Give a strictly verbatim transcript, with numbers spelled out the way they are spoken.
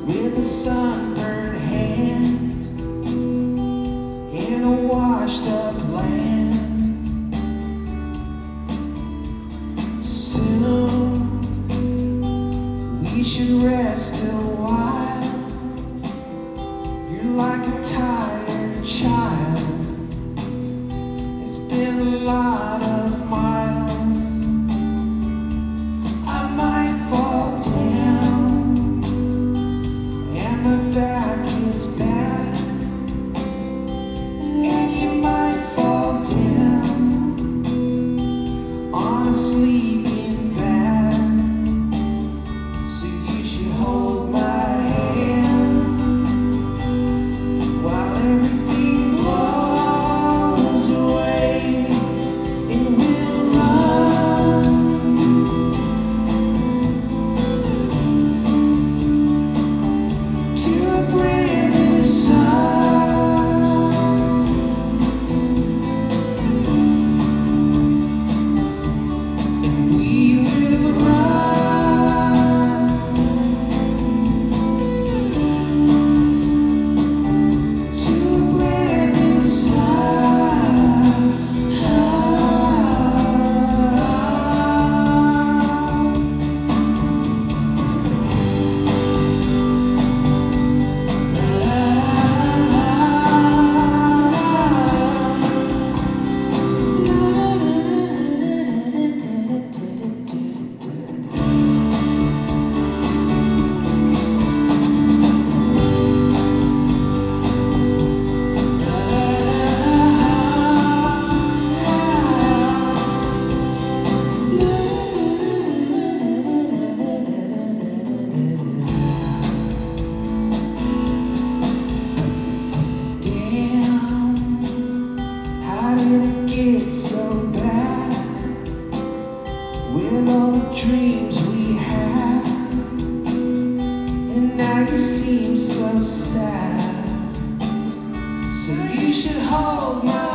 with a sunburned hand in a washed up land. Soon we should rest a while. You're like a tired child. It's been a lot of miles. I might fall down and my back is bad, and you might fall down on a sleeping bag. So you should hold my hand while everything blows away, and we'll run to a brand new sun. And we will run to a brand new sun. How did it get so bad with all the dreams we had? And now you seem so sad. So you should hold my